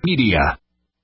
Media.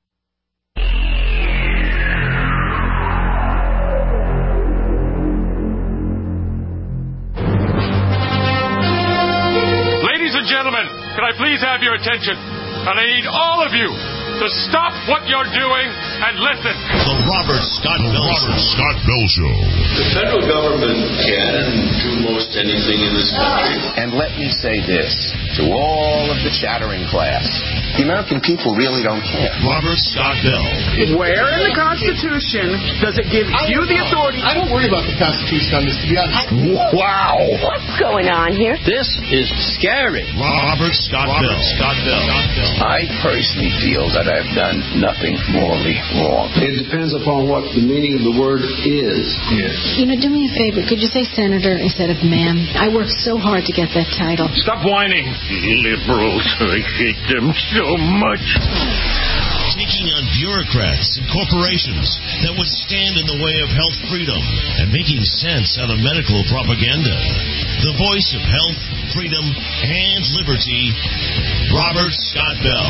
Ladies and gentlemen, can I please have your attention? And I need all of you to stop what you're doing and listen. The Robert Scott Bell Show. The federal government can do most anything in this country. And let me say this to all of the chattering class. The American people really don't care. Robert Scott Bell. Where in the Constitution does it give you the authority? I don't worry about the Constitution on this, to be honest. Wow. What's going on here? This is scary. Robert Scott Bell. I personally feel that I've done nothing morally wrong. It depends upon what the meaning of the word is. Yes. You know, do me a favor. Could you say senator instead of ma'am? I worked so hard to get that title. Stop whining. Liberals, I hate them so much. Taking on bureaucrats and corporations that would stand in the way of health freedom and making sense out of medical propaganda. The voice of health, freedom, and liberty, Robert Scott Bell.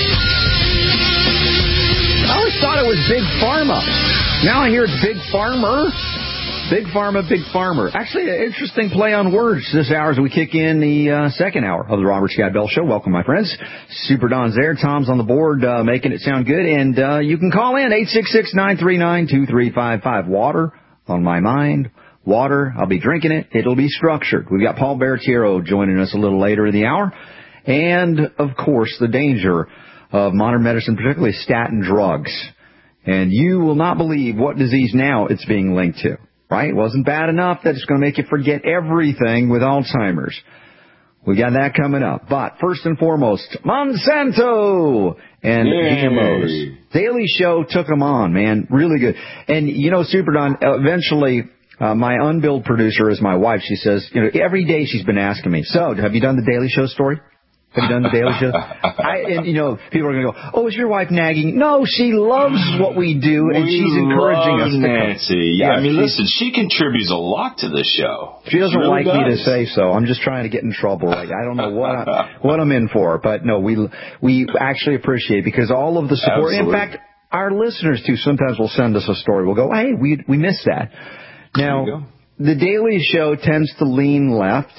I always thought it was Big Pharma. Now I hear it's Big Farmer. Big Pharma, Big Farmer. Actually, an interesting play on words this hour as we kick in the second hour of the Robert Scott Bell Show. Welcome, my friends. Super Don's there. Tom's on the board making it sound good. And you can call in 866-939-2355. Water on my mind. Water. I'll be drinking it. It'll be structured. We've got Paul Baratiero joining us a little later in the hour. And, of course, the danger of modern medicine, particularly statin drugs. And you will not believe what disease now it's being linked to. Right? It wasn't bad enough that it's going to make you forget everything with Alzheimer's. We got that coming up. But first and foremost, Monsanto and GMOs. Daily Show took them on, man. Really good. And, you know, Super Don, eventually, my unbilled producer is my wife. She says, you know, every day she's been asking me, so have you done the Daily Show story? Have you done the Daily Show? And, you know, people are going to go, oh, is your wife nagging? No, she loves what we do, and she's encouraging us to Nancy. Yeah, I mean, listen, she contributes a lot to the show. She doesn't really like me to say so. I'm just trying to get in trouble. Like, I don't know what I'm in for. But, no, we actually appreciate it because all of the support. Absolutely. In fact, our listeners, too, sometimes will send us a story. We'll go, hey, we missed that. Now, the Daily Show tends to lean left.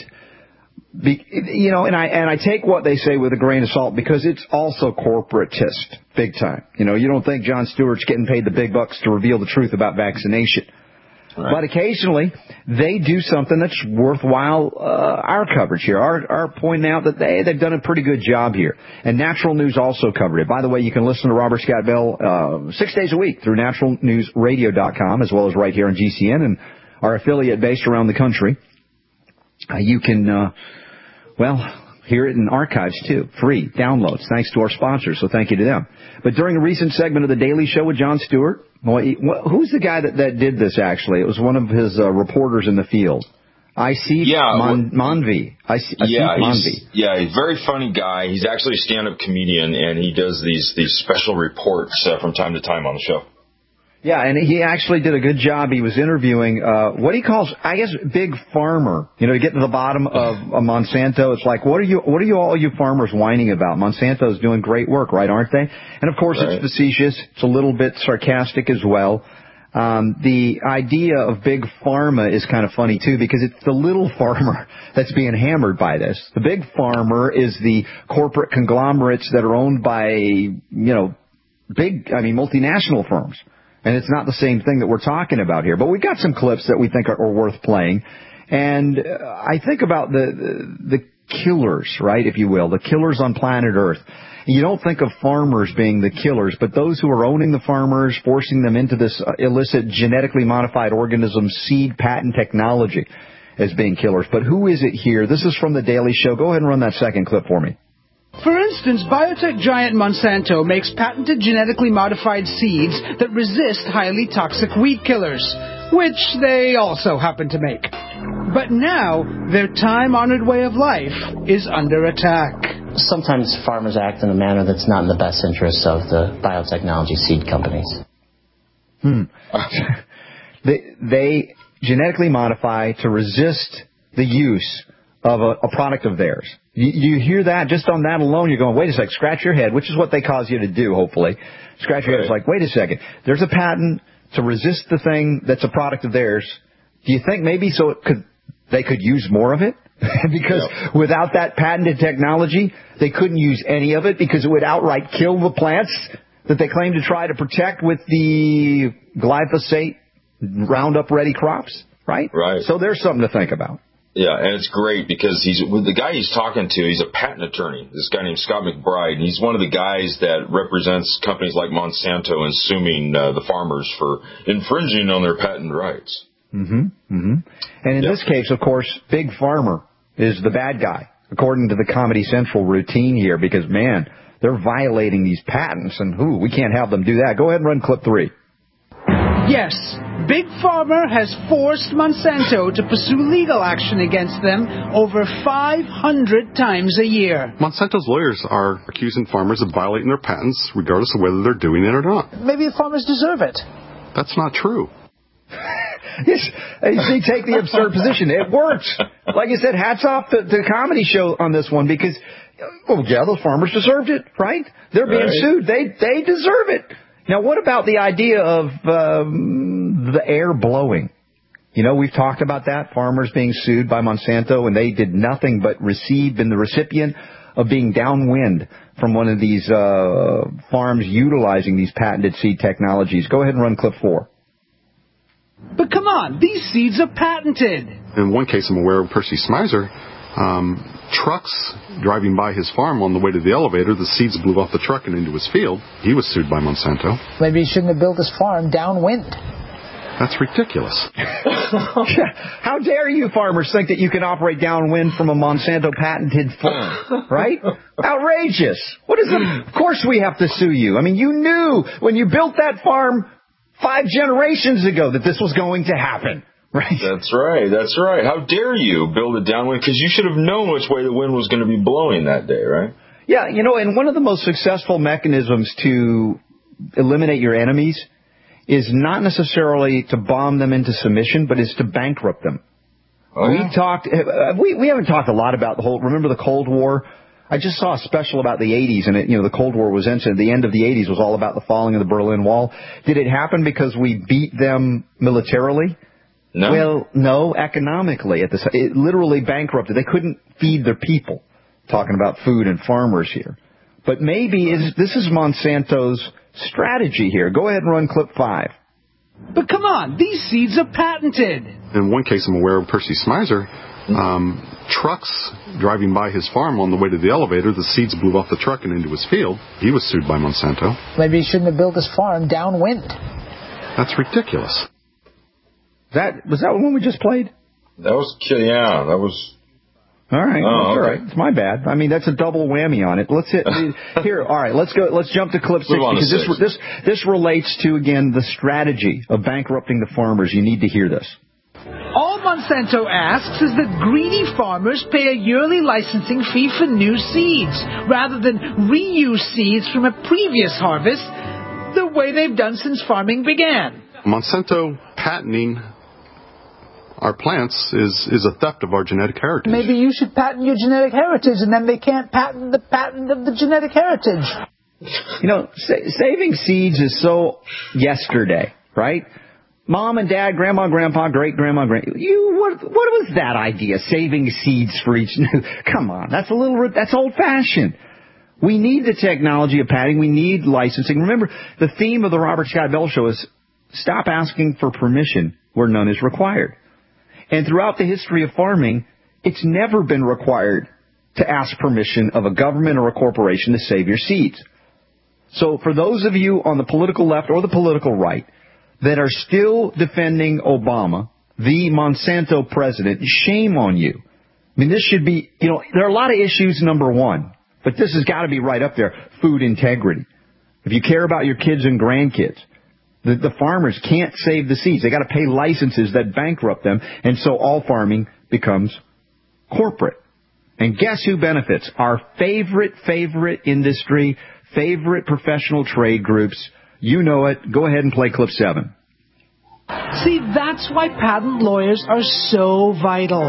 You know, and I take what they say with a grain of salt because it's also corporatist, big time. You know, you don't think Jon Stewart's getting paid the big bucks to reveal the truth about vaccination. Right. But occasionally, they do something that's worthwhile our coverage here, our pointing out that they've done a pretty good job here. And Natural News also covered it. By the way, you can listen to Robert Scott Bell 6 days a week through naturalnewsradio.com as well as right here on GCN and our affiliate based around the country. You can... Well, hear it in archives, too. Free downloads, thanks to our sponsors, so thank you to them. But during a recent segment of The Daily Show with Jon Stewart, who's the guy that did this, actually? It was one of his reporters in the field. Monvi. He's a very funny guy. He's actually a stand-up comedian, and he does these special reports from time to time on the show. Yeah, and he actually did a good job. He was interviewing what he calls, I guess, Big Farmer. You know, to get to the bottom of Monsanto, it's like, what are all you farmers whining about? Monsanto's doing great work, right, aren't they? And, of course, It's facetious. It's a little bit sarcastic as well. The idea of Big Pharma is kind of funny, too, because it's the little farmer that's being hammered by this. The Big Farmer is the corporate conglomerates that are owned by, you know, multinational firms. And it's not the same thing that we're talking about here. But we've got some clips that we think are worth playing. And I think about the killers, right, if you will, the killers on planet Earth. You don't think of farmers being the killers, but those who are owning the farmers, forcing them into this illicit genetically modified organism seed patent technology as being killers. But who is it here? This is from The Daily Show. Go ahead and run that second clip for me. For instance, biotech giant Monsanto makes patented genetically modified seeds that resist highly toxic weed killers, which they also happen to make. But now, their time-honored way of life is under attack. Sometimes farmers act in a manner that's not in the best interest of the biotechnology seed companies. They genetically modify to resist the use of a product of theirs. You hear that? Just on that alone, you're going, wait a second, scratch your head, which is what they cause you to do, hopefully. Scratch your head. It's like, wait a second, there's a patent to resist the thing that's a product of theirs. Do you think maybe they could use more of it? Because without that patented technology, they couldn't use any of it because it would outright kill the plants that they claim to try to protect with the glyphosate Roundup-ready crops, right? Right. So there's something to think about. Yeah, and it's great because the guy he's talking to, he's a patent attorney, this guy named Scott McBride, and he's one of the guys that represents companies like Monsanto and suing the farmers for infringing on their patent rights. And in this case, of course, Big Pharma is the bad guy, according to the Comedy Central routine here, because, man, they're violating these patents, and we can't have them do that. Go ahead and run clip 3. Yes, Big Pharma has forced Monsanto to pursue legal action against them over 500 times a year. Monsanto's lawyers are accusing farmers of violating their patents, regardless of whether they're doing it or not. Maybe the farmers deserve it. That's not true. Yes, they take the absurd position. It works. Like I said, hats off to the comedy show on this one because, the farmers deserved it, right? They're being sued. They deserve it. Now, what about the idea of the air blowing? We've talked about that, farmers being sued by Monsanto, and they did nothing but been the recipient of being downwind from one of these farms utilizing these patented seed technologies. Go ahead and run clip 4. But come on, these seeds are patented. In one case I'm aware of, Percy Smizer, trucks driving by his farm on the way to the elevator, the seeds blew off the truck and into his field. He was sued by Monsanto. Maybe he shouldn't have built his farm downwind. That's ridiculous. How dare you farmers think that you can operate downwind from a Monsanto patented farm, right? Outrageous. Of course we have to sue you. I mean, you knew when you built that farm 5 generations ago that this was going to happen. Right. That's right. How dare you build it downwind? Because you should have known which way the wind was going to be blowing that day, right? Yeah, and one of the most successful mechanisms to eliminate your enemies is not necessarily to bomb them into submission, but is to bankrupt them. We haven't talked a lot about remember the Cold War? I just saw a special about the 80s, and the Cold War was ended. The end of the 80s was all about the falling of the Berlin Wall. Did it happen because we beat them militarily? No. Well, no, economically. It literally bankrupted. They couldn't feed their people. Talking about food and farmers here. But maybe this is Monsanto's strategy here. Go ahead and run clip 5. But come on, these seeds are patented. In one case I'm aware of, Percy Smizer, trucks driving by his farm on the way to the elevator, the seeds blew off the truck and into his field. He was sued by Monsanto. Maybe he shouldn't have built his farm downwind. That's ridiculous. Was that one we just played? That was... All right. All right. It's my bad. I mean, that's a double whammy on it. Let's hit here. All right. Let's go. Let's jump to clip 6 because this relates to, again, the strategy of bankrupting the farmers. You need to hear this. All Monsanto asks is that greedy farmers pay a yearly licensing fee for new seeds rather than reuse seeds from a previous harvest the way they've done since farming began. Monsanto patenting our plants is a theft of our genetic heritage. Maybe you should patent your genetic heritage, and then they can't patent the patent of the genetic heritage. Saving seeds is so yesterday, right? Mom and Dad, Grandma, Grandpa, Great-Grandma, what was that idea? Saving seeds for each new... Come on, that's old-fashioned. We need the technology of patenting. We need licensing. Remember, the theme of the Robert Scott Bell Show is stop asking for permission where none is required. And throughout the history of farming, it's never been required to ask permission of a government or a corporation to save your seeds. So for those of you on the political left or the political right that are still defending Obama, the Monsanto president, shame on you. I mean, this should be, there are a lot of issues, number one, but this has got to be right up there. Food integrity. If you care about your kids and grandkids, the farmers can't save the seeds. They got to pay licenses that bankrupt them, and so all farming becomes corporate. And guess who benefits? Our favorite industry, favorite professional trade groups. You know it. Go ahead and play clip 7. See, that's why patent lawyers are so vital.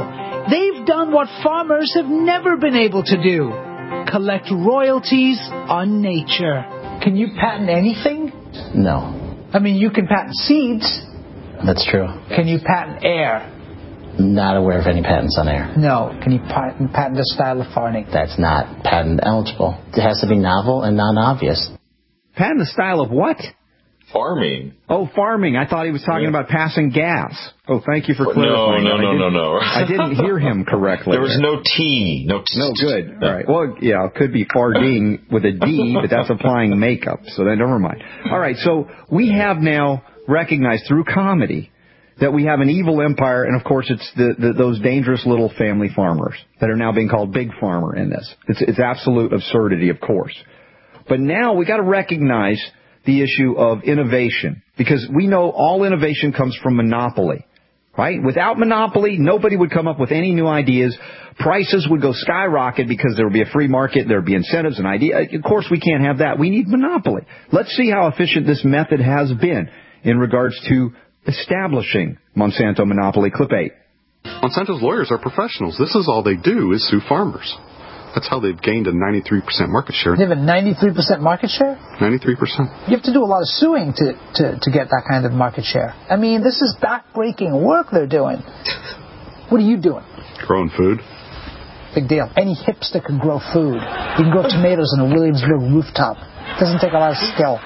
They've done what farmers have never been able to do. Collect royalties on nature. Can you patent anything? No. I mean, you can patent seeds. That's true. Can you patent air? Not aware of any patents on air. No. Can you patent a style of farming? That's not patent eligible. It has to be novel and non-obvious. Patent the style of what? Farming. Oh, farming. I thought he was talking about passing gas. Oh, thank you for clarifying. No. I didn't hear him correctly. There was no T. No, good. All right. Well, yeah, it could be farding with a D, but that's applying makeup, so then never mind. All right, so we have now recognized through comedy that we have an evil empire, and of course it's those dangerous little family farmers that are now being called Big Pharma in this. It's absolute absurdity, of course. But now we got to recognize the issue of innovation, because we know all innovation comes from monopoly, right? Without monopoly, nobody would come up with any new ideas. Prices would go skyrocket because there would be a free market, there would be incentives and ideas. Of course, we can't have that. We need monopoly. Let's see how efficient this method has been in regards to establishing Monsanto monopoly. Clip 8. Monsanto's lawyers are professionals. This is all they do is sue farmers. That's how they've gained a 93% market share. They have a 93% market share? 93%. You have to do a lot of suing to get that kind of market share. I mean, this is back-breaking work they're doing. What are you doing? Growing food. Big deal. Any hipster can grow food. You can grow tomatoes on a Williamsburg rooftop. It doesn't take a lot of skill.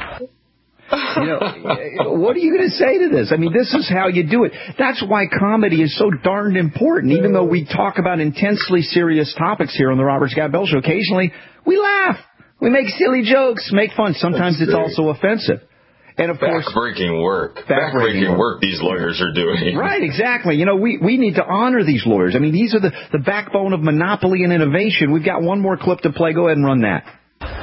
You know, what are you going to say to this? I mean, this is how you do it. That's why comedy is so darned important. Even though we talk about intensely serious topics here on the Robert Scott Bell Show, occasionally we laugh. We make silly jokes, make fun. Sometimes it's also offensive. And of course, backbreaking work these lawyers are doing. Right, exactly. You know, we need to honor these lawyers. I mean, these are the backbone of monopoly and innovation. We've got one more clip to play. Go ahead and run that.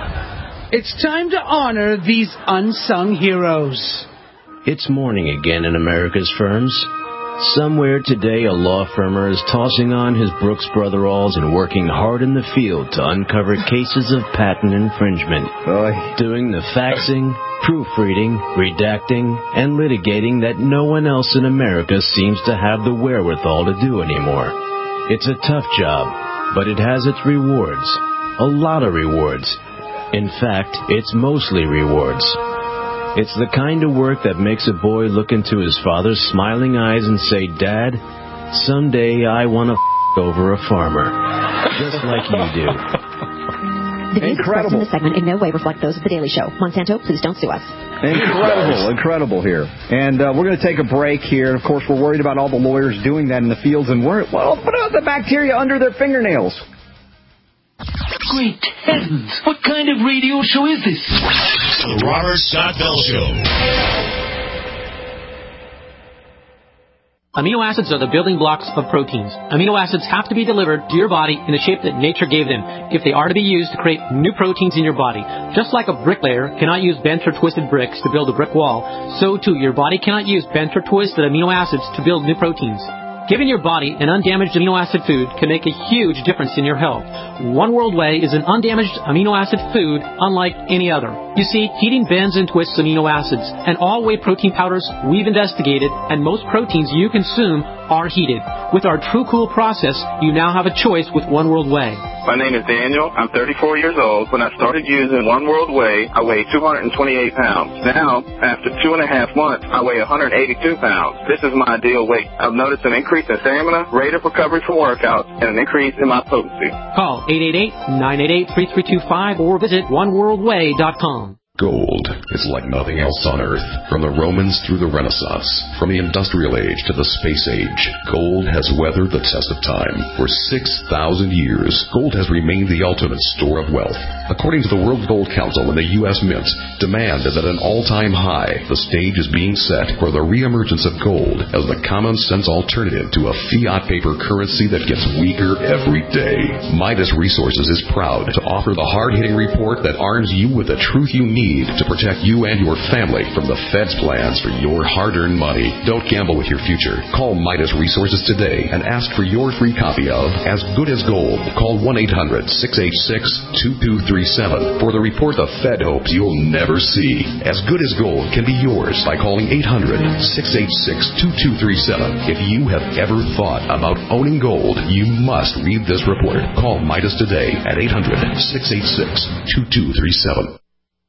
It's time to honor these unsung heroes. It's morning again in America's firms. Somewhere today a law firmer is tossing on his Brooks Brotheralls and working hard in the field to uncover cases of patent infringement. Doing the faxing, proofreading, redacting, and litigating that no one else in America seems to have the wherewithal to do anymore. It's a tough job, but it has its rewards. A lot of rewards. In fact, it's mostly rewards. It's the kind of work that makes a boy look into his father's smiling eyes and say, "Dad, someday I want to over a farmer." Just like you do. The views expressed in this segment in no way reflect those of The Daily Show. Monsanto, please don't sue us. Incredible here. And we're going to take a break here. Of course, we're worried about all the lawyers doing that in the fields, and put out the bacteria under their fingernails. Great heavens! What kind of radio show is this? The Robert Scott Bell Show. Amino acids are the building blocks of proteins. Amino acids have to be delivered to your body in the shape that nature gave them if they are to be used to create new proteins in your body. Just like a bricklayer cannot use bent or twisted bricks to build a brick wall, so too your body cannot use bent or twisted amino acids to build new proteins. Giving your body an undamaged amino acid food can make a huge difference in your health. One World Whey is an undamaged amino acid food unlike any other. You see, heating bends and twists amino acids, and all whey protein powders we've investigated, and most proteins you consume are heated. With our True Cool process, you now have a choice with One World Whey. My name is Daniel. I'm 34 years old. When I started using One World Whey, I weighed 228 pounds. Now, after 2.5 months, I weigh 182 pounds. This is my ideal weight. I've noticed an increase in stamina, rate of recovery from workouts, and an increase in my potency. Call 888-988-3325 or visit oneworldwhey.com. Gold is like nothing else on Earth. From the Romans through the Renaissance, from the Industrial Age to the Space Age, gold has weathered the test of time. For 6,000 years, gold has remained the ultimate store of wealth. According to the World Gold Council and the U.S. Mint, demand is at an all-time high. The stage is being set for the reemergence of gold as the common-sense alternative to a fiat paper currency that gets weaker every day. Midas Resources is proud to offer the hard-hitting report that arms you with the truth you need to protect you and your family from the Fed's plans for your hard-earned money. Don't gamble with your future. Call Midas Resources today and ask for your free copy of As Good as Gold. Call 1-800-686-2233. 2237 for the report the Fed hopes you'll never see. As Good as Gold can be yours by calling 800-686-2237. If you have ever thought about owning gold, you must read this report. Call Midas today at 800-686-2237.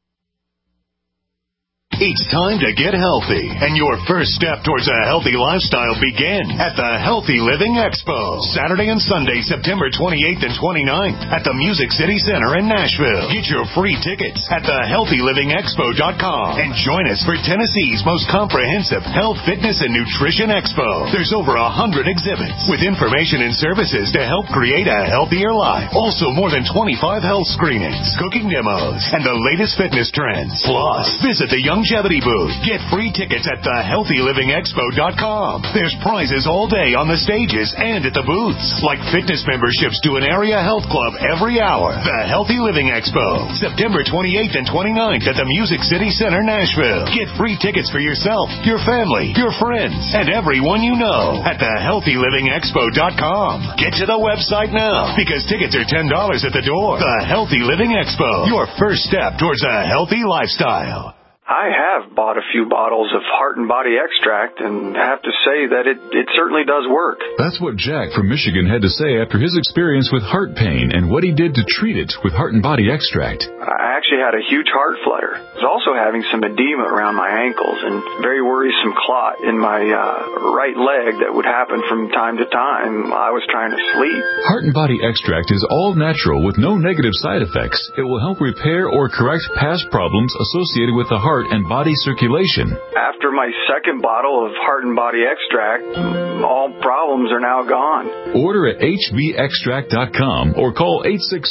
It's time to get healthy, and your first step towards a healthy lifestyle begin at the Healthy Living Expo, Saturday and Sunday, September 28th and 29th at the Music City Center in Nashville. Get your free tickets at thehealthylivingexpo.com and join us for Tennessee's most comprehensive health, fitness, and nutrition expo. There's over 100 exhibits with information and services to help create a healthier life. Also, more than 25 health screenings, cooking demos, and the latest fitness trends. Plus, visit the Longevity booth. Get free tickets at thehealthylivingexpo.com. There's prizes all day on the stages and at the booths, like fitness memberships to an area health club every hour. The Healthy Living Expo, September 28th and 29th at the Music City Center, Nashville. Get free tickets for yourself, your family, your friends, and everyone you know at thehealthylivingexpo.com. Get to the website now because tickets are $10 at the door. The Healthy Living Expo, your first step towards a healthy lifestyle. I have bought a few bottles of Heart and Body Extract and have to say that it certainly does work. That's what Jack from Michigan had to say after his experience with heart pain and what he did to treat it with Heart and Body Extract. I actually had a huge heart flutter. I was also having some edema around my ankles and very worrisome clot in my right leg that would happen from time to time while I was trying to sleep. Heart and Body Extract is all natural with no negative side effects. It will help repair or correct past problems associated with the heart and body circulation. After my second bottle of Heart and Body Extract, all problems are now gone. Order at hbextract.com or call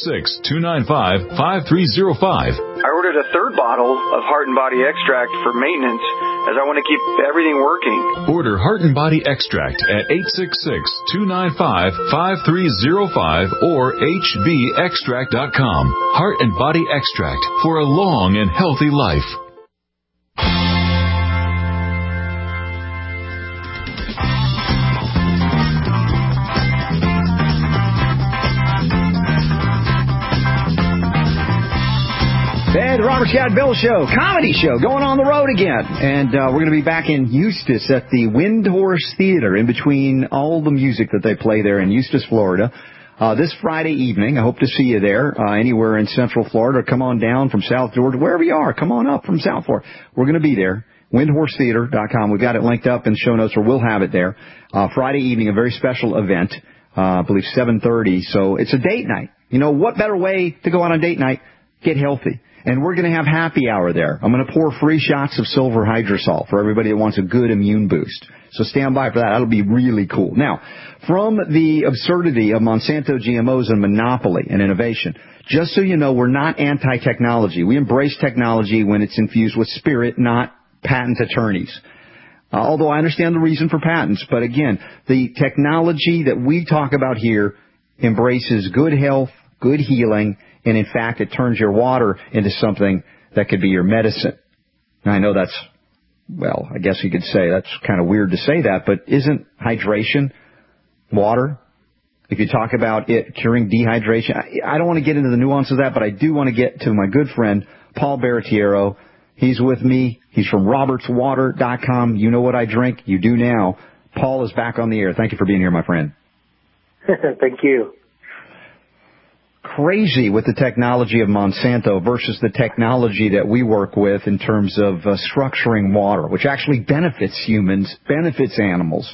866-295-5305. I ordered a third bottle of Heart and Body Extract for maintenance as I want to keep everything working. Order Heart and Body Extract at 866-295-5305 or hbextract.com. Heart and Body Extract for a long and healthy life. Hey, the Robert Scott Bell Show, comedy show, going on the road again. And we're going to be back in Eustis at the Windhorse Theater in between all the music that they play there in Eustis, Florida. This Friday evening. I hope to see you there, anywhere in Central Florida. Come on down from South Georgia, wherever you are. Come on up from South Florida. We're going to be there. WindhorseTheater.com. We've got it linked up in show notes, or we'll have it there. Friday evening, a very special event. I believe 7:30. So it's a date night. You know, what better way to go out on date night? Get healthy. And we're going to have happy hour there. I'm going to pour free shots of silver hydrosol for everybody that wants a good immune boost. So stand by for that. That'll be really cool. Now, from the absurdity of Monsanto GMOs and monopoly and innovation, just so you know, we're not anti-technology. We embrace technology when it's infused with spirit, not patent attorneys. Although I understand the reason for patents, but again, the technology that we talk about here embraces good health, good healing, and in fact, it turns your water into something that could be your medicine. Now, I know that's, well, I guess you could say that's kind of weird to say that, but isn't hydration water? If you talk about it curing dehydration, I don't want to get into the nuance of that, but I do want to get to my good friend, Paul Baratiero. He's with me. He's from robertswater.com. You know what I drink. You do now. Paul is back on the air. Thank you for being here, my friend. Thank you. Crazy with the technology of Monsanto versus the technology that we work with in terms of structuring water, which actually benefits humans, benefits animals.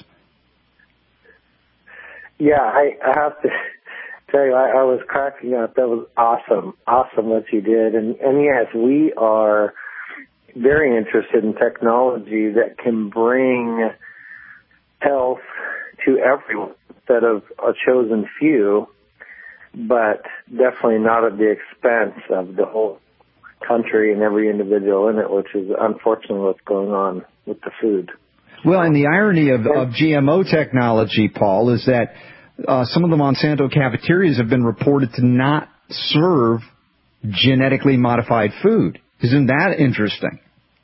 Yeah, I have to tell you, I was cracking up. That was awesome. Awesome what you did. And yes, we are very interested in technology that can bring health to everyone instead of a chosen few, but definitely not at the expense of the whole country and every individual in it, which is unfortunately what's going on with the food. Well, and the irony of GMO technology, Paul, is that some of the Monsanto cafeterias have been reported to not serve genetically modified food. Isn't that interesting?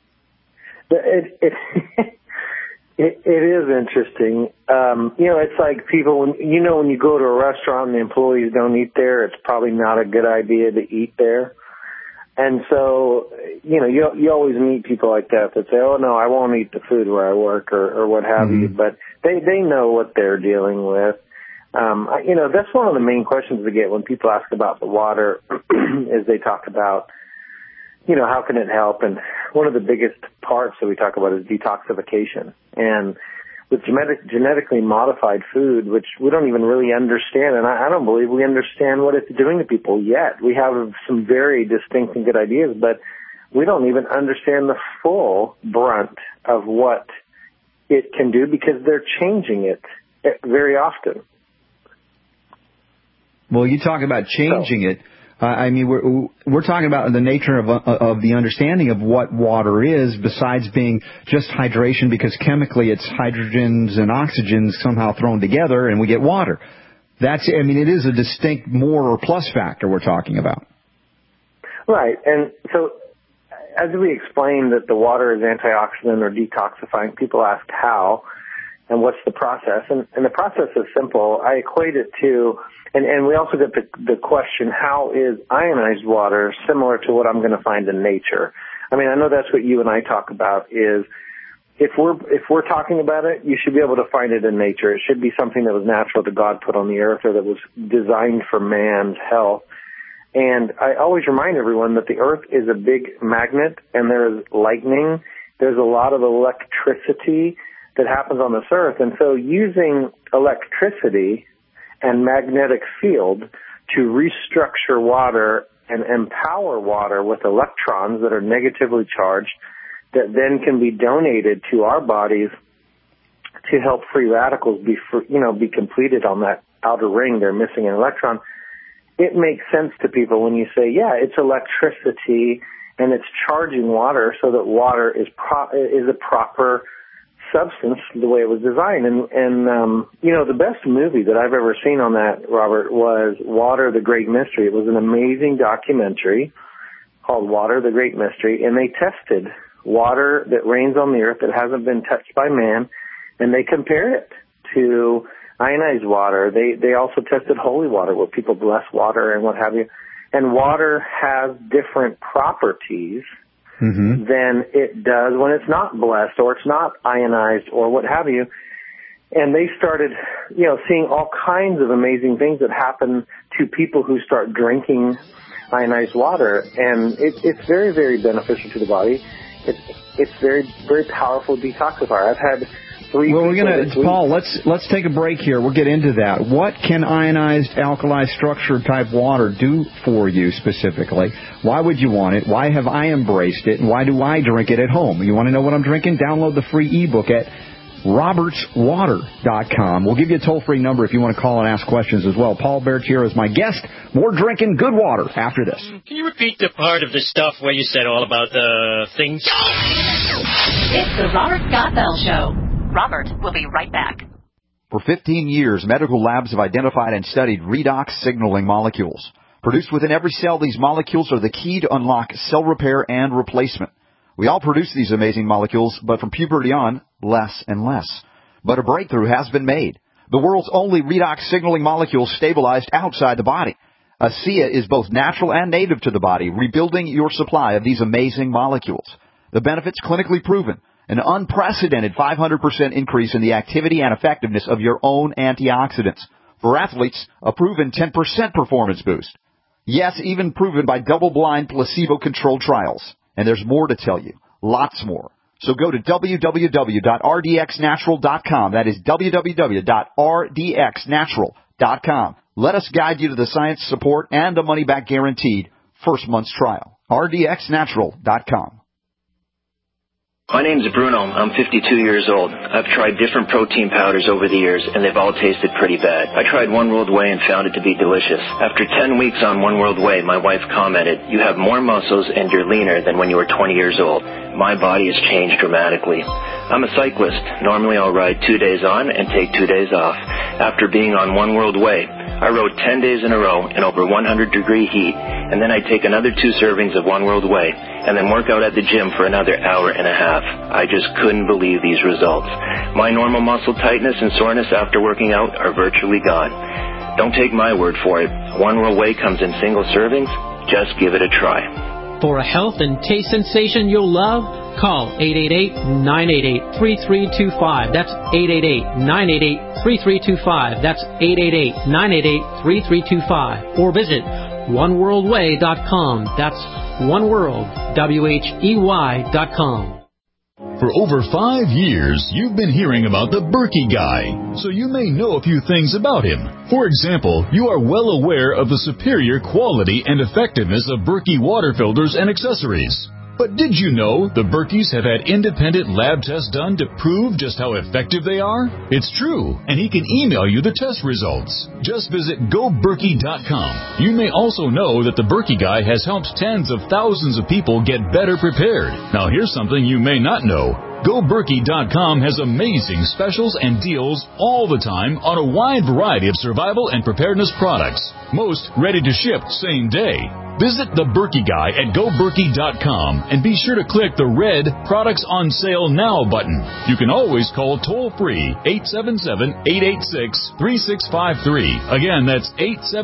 It is interesting. It's like people, when you go to a restaurant and the employees don't eat there, it's probably not a good idea to eat there. And so, you always meet people like that say, oh, no, I won't eat the food where I work or what have you. But they know what they're dealing with. That's one of the main questions we get when people ask about the water is they talk about, how can it help? And one of the biggest parts that we talk about is detoxification. And with genetically modified food, which we don't even really understand, and I don't believe we understand what it's doing to people yet. We have some very distinct and good ideas, but we don't even understand the full brunt of what it can do because they're changing it very often. Well, you talk about changing it. We're talking about the nature of the understanding of what water is, besides being just hydration, because chemically it's hydrogens and oxygens somehow thrown together, and we get water. It is a distinct more or plus factor we're talking about. Right, and so as we explain that the water is antioxidant or detoxifying, people ask how and what's the process, and the process is simple. I equate it to. And we also get the question, how is ionized water similar to what I'm going to find in nature? I know that's what you and I talk about is if we're talking about it, you should be able to find it in nature. It should be something that was natural that God put on the earth or that was designed for man's health. And I always remind everyone that the earth is a big magnet and there is lightning. There's a lot of electricity that happens on this earth. And so using electricity and magnetic field to restructure water and empower water with electrons that are negatively charged that then can be donated to our bodies to help free radicals be completed on that outer ring. They're missing an electron. It makes sense to people when you say, yeah, it's electricity and it's charging water so that water is a proper substance the way it was designed. And the best movie that I've ever seen on that, Robert, was Water, the Great Mystery. It was an amazing documentary called Water, the Great Mystery, and they tested water that rains on the earth that hasn't been touched by man, and they compared it to ionized water. They also tested holy water, where people bless water and what have you. And water has different properties than it does when it's not blessed or it's not ionized or what have you. And they started, seeing all kinds of amazing things that happen to people who start drinking ionized water. And it's very, very beneficial to the body. It's very, very powerful detoxifier. I've had 3 Well, Paul, let's take a break here. We'll get into that. What can ionized alkali structure type water do for you specifically? Why would you want it? Why have I embraced it? And why do I drink it at home? You want to know what I'm drinking? Download the free ebook at robertswater.com. We'll give you a toll-free number if you want to call and ask questions as well. Paul Bertier is my guest. More drinking good water after this. Can you repeat the part of the stuff where you said all about the things? It's the Robert Scott Bell Show. Robert will be right back. For 15 years, medical labs have identified and studied redox signaling molecules. Produced within every cell, these molecules are the key to unlock cell repair and replacement. We all produce these amazing molecules, but from puberty on, less and less. But a breakthrough has been made. The world's only redox signaling molecule stabilized outside the body. ASEA is both natural and native to the body, rebuilding your supply of these amazing molecules. The benefits clinically proven. An unprecedented 500% increase in the activity and effectiveness of your own antioxidants. For athletes, a proven 10% performance boost. Yes, even proven by double-blind placebo-controlled trials. And there's more to tell you. Lots more. So go to www.rdxnatural.com. That is www.rdxnatural.com. Let us guide you to the science support and the money-back guaranteed first month's trial. rdxnatural.com. My name's Bruno. I'm 52 years old. I've tried different protein powders over the years, and they've all tasted pretty bad. I tried One World Whey and found it to be delicious. After 10 weeks on One World Whey, my wife commented, "You have more muscles and you're leaner than when you were 20 years old." My body has changed dramatically. I'm a cyclist. Normally I'll ride 2 days on and take 2 days off. After being on One World Whey, I rode 10 days in a row in over 100-degree heat, and then I take another 2 servings of One World Whey, and then work out at the gym for another hour and a half. I just couldn't believe these results. My normal muscle tightness and soreness after working out are virtually gone. Don't take my word for it. One World Whey comes in single servings. Just give it a try. For a health and taste sensation you'll love, call 888-988-3325. That's 888-988-3325. That's 888-988-3325. Or visit oneworldway.com. That's oneworld.com. For over 5 years, you've been hearing about the Berkey Guy, so you may know a few things about him. For example, you are well aware of the superior quality and effectiveness of Berkey water filters and accessories. But did you know the Berkeys have had independent lab tests done to prove just how effective they are? It's true, and he can email you the test results. Just visit GoBerkey.com. You may also know that the Berkey Guy has helped tens of thousands of people get better prepared. Now here's something you may not know. GoBerkey.com has amazing specials and deals all the time on a wide variety of survival and preparedness products. Most ready to ship same day. Visit the Berkey Guy at GoBerkey.com and be sure to click the red Products on Sale Now button. You can always call toll-free 877-886-3653. Again, that's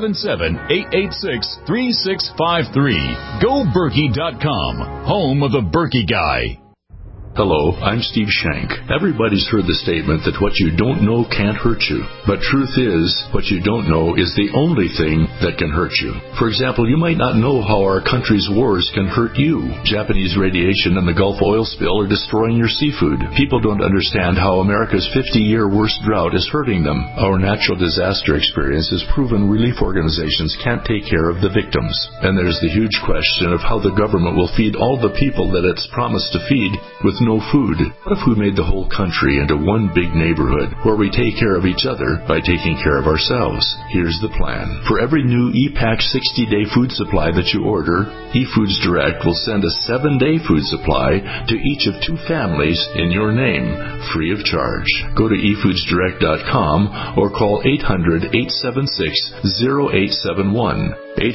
877-886-3653. GoBerkey.com, home of the Berkey Guy. Hello, I'm Steve Shank. Everybody's heard the statement that what you don't know can't hurt you. But truth is, what you don't know is the only thing that can hurt you. For example, you might not know how our country's wars can hurt you. Japanese radiation and the Gulf oil spill are destroying your seafood. People don't understand how America's 50-year worst drought is hurting them. Our natural disaster experience has proven relief organizations can't take care of the victims. And there's the huge question of how the government will feed all the people that it's promised to feed with no food. What if we made the whole country into one big neighborhood where we take care of each other by taking care of ourselves? Here's the plan. For every new ePack 60-day food supply that you order, eFoods Direct will send a 7-day food supply to each of 2 families in your name, free of charge. Go to eFoodsDirect.com or call 800-876-0871.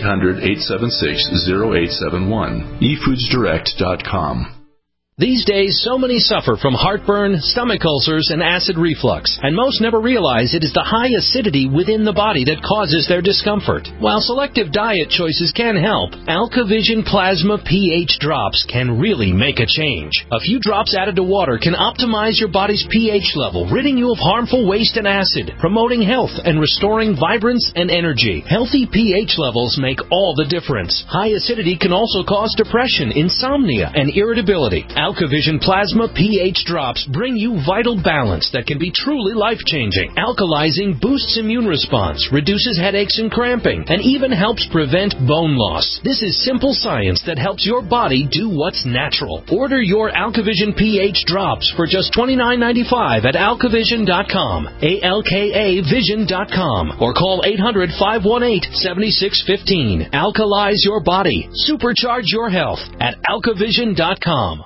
800-876-0871. eFoodsDirect.com. These days, so many suffer from heartburn, stomach ulcers, and acid reflux, and most never realize it is the high acidity within the body that causes their discomfort. While selective diet choices can help, AlkaVision Plasma pH drops can really make a change. A few drops added to water can optimize your body's pH level, ridding you of harmful waste and acid, promoting health and restoring vibrance and energy. Healthy pH levels make all the difference. High acidity can also cause depression, insomnia, and irritability. AlkaVision Plasma pH drops bring you vital balance that can be truly life-changing. Alkalizing boosts immune response, reduces headaches and cramping, and even helps prevent bone loss. This is simple science that helps your body do what's natural. Order your AlkaVision pH drops for just $29.95 at alkavision.com, ALKAvision.com, or call 800-518-7615. Alkalize your body. Supercharge your health at alkavision.com.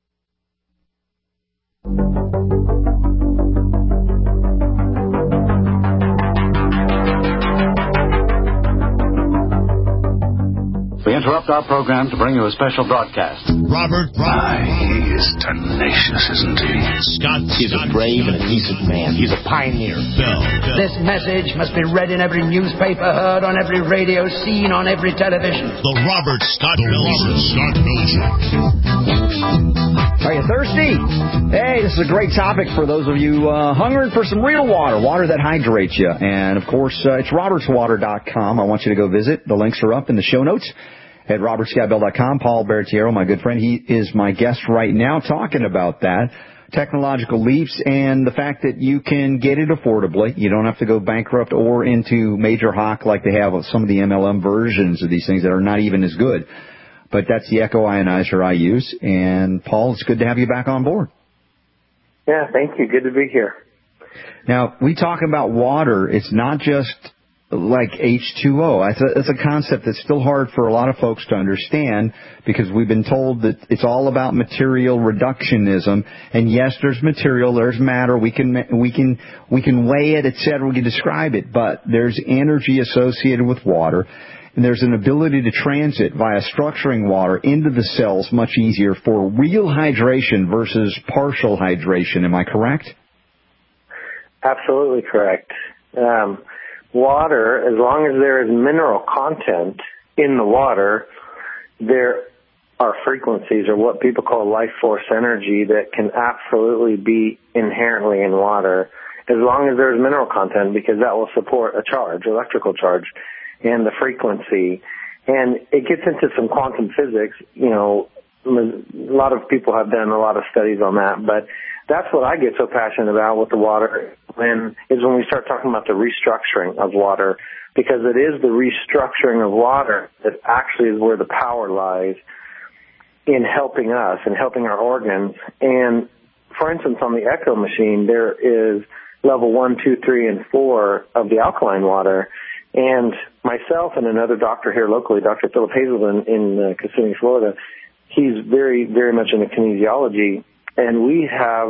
We interrupt our program to bring you a special broadcast. Robert He is tenacious, isn't he? Scott. He's a brave and a decent man. He's a pioneer. Bell. This message must be read in every newspaper, heard on every radio, seen on every television. The Robert Scott Bell Show. Are you thirsty? Hey, this is a great topic for those of you hungering for some real water that hydrates you. And, of course, it's robertswater.com. I want you to go visit. The links are up in the show notes at robertscottbell.com. Paul Bertiero, my good friend, he is my guest right now talking about that. Technological leaps and the fact that you can get it affordably. You don't have to go bankrupt or into major hock like they have with some of the MLM versions of these things that are not even as good. But that's the Echo Ionizer I use. And, Paul, it's good to have you back on board. Yeah, thank you. Good to be here. Now, we talk about water. It's not just like H2O. It's a concept that's still hard for a lot of folks to understand because we've been told that it's all about material reductionism. And yes, there's material, there's matter. We can weigh it, etc. We can describe it, but there's energy associated with water. And there's an ability to transit via structuring water into the cells much easier for real hydration versus partial hydration. Am I correct? Absolutely correct. Water, as long as there is mineral content in the water, there are frequencies, or what people call life force energy, that can absolutely be inherently in water, as long as there's mineral content, because that will support a charge, electrical charge, and the frequency. And it gets into some quantum physics. You know, a lot of people have done a lot of studies on that, but that's what I get so passionate about with the water when we start talking about the restructuring of water, because it is the restructuring of water that actually is where the power lies in helping us and helping our organs. And for instance, on the Echo machine, there is level 1, 2, 3, and 4 of the alkaline water. And myself and another doctor here locally, Dr. Philip Hazelden in Kissimmee, Florida, he's very, very much into kinesiology. And he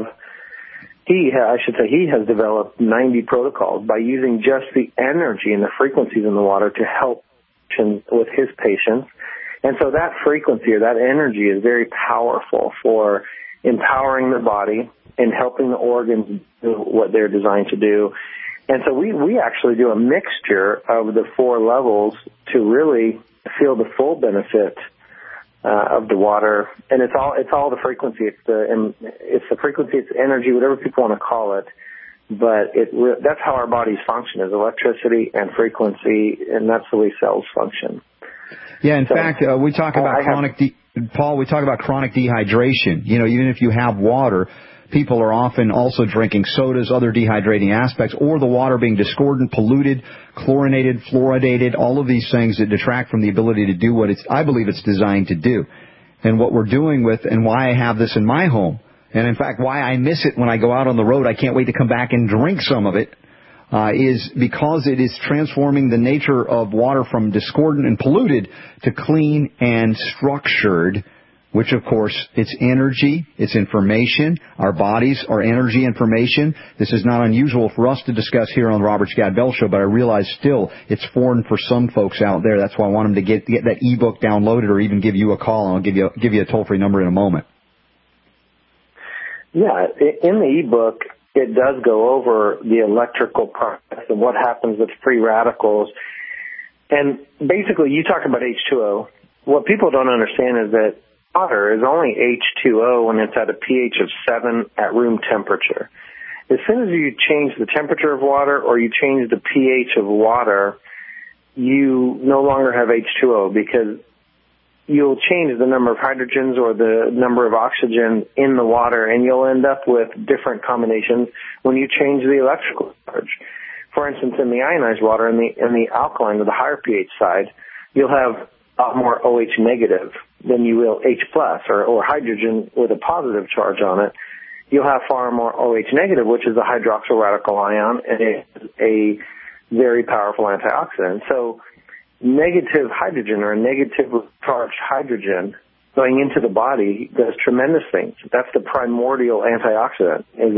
has developed 90 protocols by using just the energy and the frequencies in the water to help with his patients. And so that frequency or that energy is very powerful for empowering the body and helping the organs do what they're designed to do. And so we actually do a mixture of the 4 levels to really feel the full benefit of the water. And it's all the frequency. It's the frequency, it's energy, whatever people want to call it. But that's how our bodies function, is electricity and frequency, and that's the way cells function. Yeah, in fact, we talk about Paul, we talk about chronic dehydration. You know, even if you have water, people are often also drinking sodas, other dehydrating aspects, or the water being discordant, polluted, chlorinated, fluoridated, all of these things that detract from the ability to do what I believe it's designed to do. And what we're doing with, and why I have this in my home, and in fact why I miss it when I go out on the road, I can't wait to come back and drink some of it, is because it is transforming the nature of water from discordant and polluted to clean and structured, which, of course, it's energy, it's information. Our bodies are energy information. This is not unusual for us to discuss here on the Robert Scott Bell Show, but I realize still it's foreign for some folks out there. That's why I want them to get that ebook downloaded, or even give you a call, and I'll give you a toll-free number in a moment. Yeah, in the ebook, it does go over the electrical process and what happens with free radicals. And basically, you talk about H2O. What people don't understand is that water is only H2O when it's at a pH of 7 at room temperature. As soon as you change the temperature of water or you change the pH of water, you no longer have H2O, because you'll change the number of hydrogens or the number of oxygen in the water, and you'll end up with different combinations when you change the electrical charge. For instance, in the ionized water, in the alkaline or the higher pH side, you'll have a lot more OH negative than you will H plus or hydrogen with a positive charge on it. You'll have far more OH negative, which is a hydroxyl radical ion, and it's a very powerful antioxidant. So negative hydrogen or a negatively charged hydrogen going into the body does tremendous things. That's the primordial antioxidant, is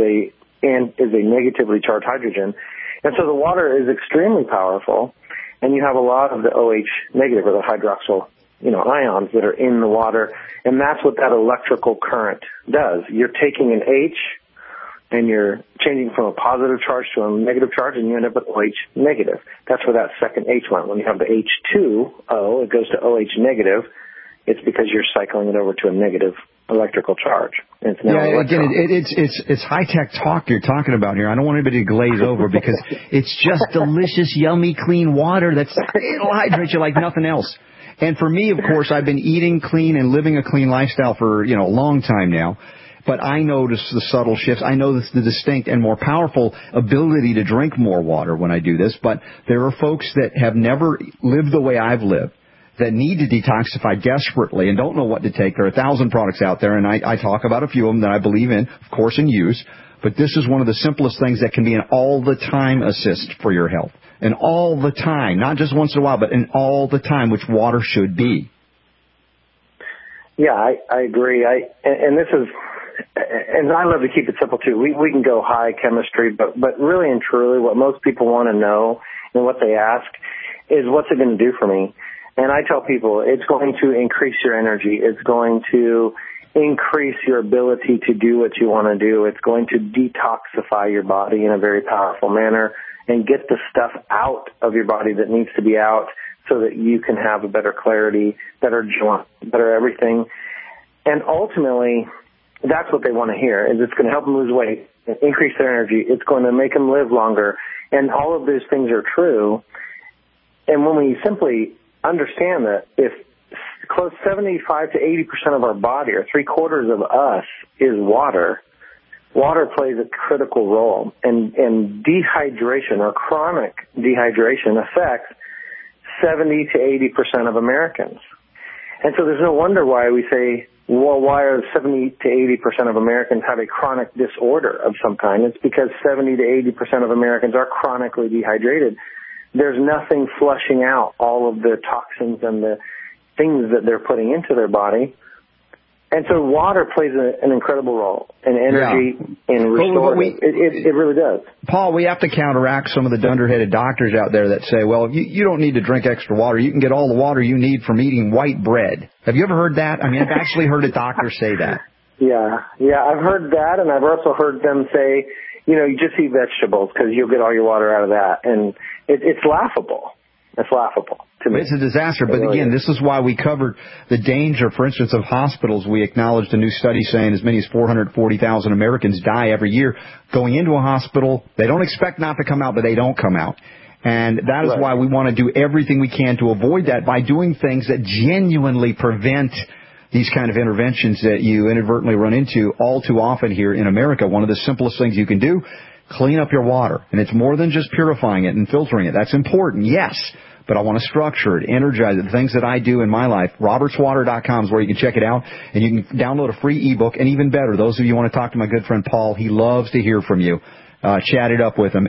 a negatively charged hydrogen. And so the water is extremely powerful, and you have a lot of the OH negative or the hydroxyl, ions that are in the water, and that's what that electrical current does. You're taking an H and you're changing from a positive charge to a negative charge, and you end up with OH negative. That's where that second H went. When you have the H2O, it goes to OH negative. It's because you're cycling it over to a negative electrical charge. And it's now again, it's high-tech talk you're talking about here. I don't want anybody to glaze over, because it's just delicious, yummy, clean water it'll hydrate you like nothing else. And for me, of course, I've been eating clean and living a clean lifestyle for, a long time now. But I notice the subtle shifts. I notice the distinct and more powerful ability to drink more water when I do this. But there are folks that have never lived the way I've lived, that need to detoxify desperately and don't know what to take. There are 1,000 products out there, and I talk about a few of them that I believe in, of course, and use. But this is one of the simplest things that can be an all-the-time assist for your health. An all-the-time, not just once in a while, but an all-the-time, which water should be. Yeah, I agree. And this is... And I love to keep it simple, too. We can go high chemistry, but really and truly what most people want to know and what they ask is, what's it going to do for me? And I tell people it's going to increase your energy. It's going to increase your ability to do what you want to do. It's going to detoxify your body in a very powerful manner and get the stuff out of your body that needs to be out so that you can have a better clarity, better joint, better everything. And ultimately, that's what they want to hear, is it's going to help them lose weight, increase their energy. It's going to make them live longer. And all of those things are true. And when we simply understand that if close 75 to 80% of our body, or 3/4 of us, is water, water plays a critical role. And dehydration, or chronic dehydration, affects 70 to 80% of Americans. And so there's no wonder why we say, well, why are 70 to 80% of Americans have a chronic disorder of some kind? It's because 70 to 80% of Americans are chronically dehydrated. There's nothing flushing out all of the toxins and the things that they're putting into their body. And so water plays an incredible role in energy, in restoring. It really does. Paul, we have to counteract some of the dunderheaded doctors out there that say, well, you don't need to drink extra water. You can get all the water you need from eating white bread. Have you ever heard that? I mean, I've actually heard a doctor say that. Yeah, I've heard that, and I've also heard them say, you just eat vegetables because you'll get all your water out of that. And it's laughable. It's laughable to me. It's a disaster. But again, this is why we covered the danger, for instance, of hospitals. We acknowledged a new study saying as many as 440,000 Americans die every year going into a hospital. They don't expect not to come out, but they don't come out. And that is why we want to do everything we can to avoid that by doing things that genuinely prevent these kind of interventions that you inadvertently run into all too often here in America. One of the simplest things you can do, clean up your water. And it's more than just purifying it and filtering it. That's important, yes. But I want to structure it, energize it, the things that I do in my life. RobertsWater.com is where you can check it out. And you can download a free ebook. And even better, those of you who want to talk to my good friend Paul, he loves to hear from you. Chat it up with him,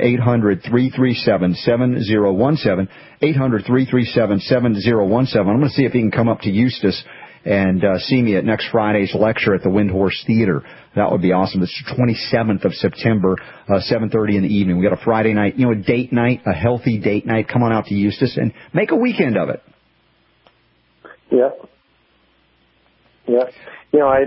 800-337-7017, 800-337-7017. I'm going to see if he can come up to Eustis and see me at next Friday's lecture at the Windhorse Theater. That would be awesome. It's the 27th of September, 7:30 in the evening. We got a Friday night, a date night, a healthy date night. Come on out to Eustis and make a weekend of it. Yep. I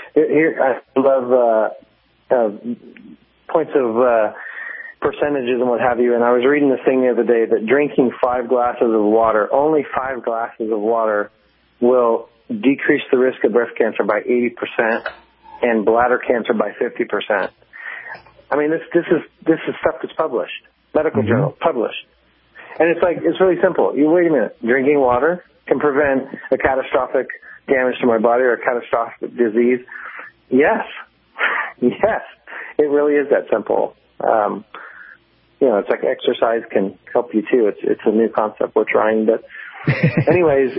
love points of percentages and what have you. And I was reading this thing the other day that drinking 5 glasses of water, only 5 glasses of water, will decrease the risk of breast cancer by 80% and bladder cancer by 50%. I mean, this is stuff that's published, medical journal published, and it's really simple. Wait a minute, drinking water can prevent a catastrophic damage to my body or a catastrophic disease. Yes, it really is that simple. It's like exercise can help you too. It's a new concept we're trying, but anyways.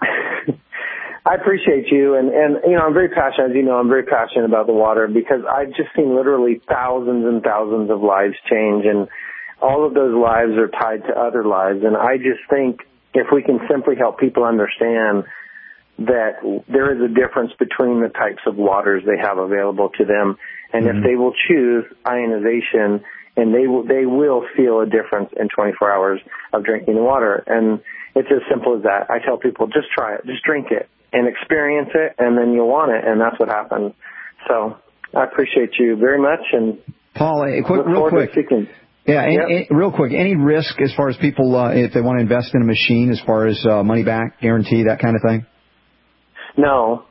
I appreciate you, and I'm very passionate. As you know, I'm very passionate about the water because I've just seen literally thousands and thousands of lives change, and all of those lives are tied to other lives. And I just think if we can simply help people understand that there is a difference between the types of waters they have available to them, and if they will choose ionization, and they will feel a difference in 24 hours of drinking the water. And it's as simple as that. I tell people, just try it, just drink it, and experience it, and then you'll want it, and that's what happens. So I appreciate you very much. And Paul, real quick. Real quick, any risk as far as people, if they want to invest in a machine, as far as money back, guarantee, that kind of thing? No.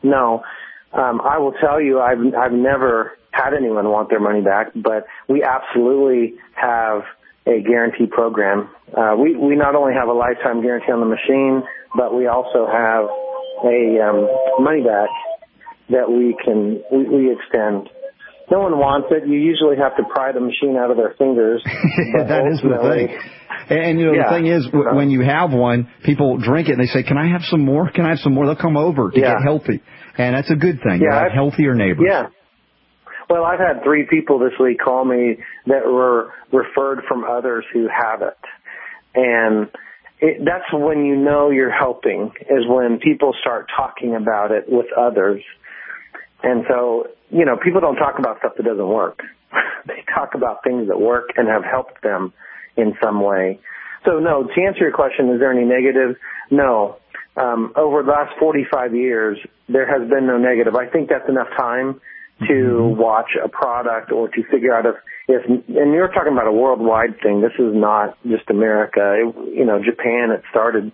I will tell you, I've never had anyone want their money back, but we absolutely have a guarantee program. We not only have a lifetime guarantee on the machine, but we also have a money back that we extend. No one wants it. You usually have to pry the machine out of their fingers. That is the thing. And the thing is, when you have one, people drink it and they say, "Can I have some more? Can I have some more?" They'll come over to get healthy, and that's a good thing. You have healthier neighbors. Yeah. Well, I've had 3 people this week call me that were referred from others who have it. And that's when you know you're helping, is when people start talking about it with others. And so, people don't talk about stuff that doesn't work. They talk about things that work and have helped them in some way. So, no, to answer your question, is there any negative? No. Over the last 45 years, there has been no negative. I think that's enough time to watch a product or to figure out and you're talking about a worldwide thing. This is not just America. Japan, it started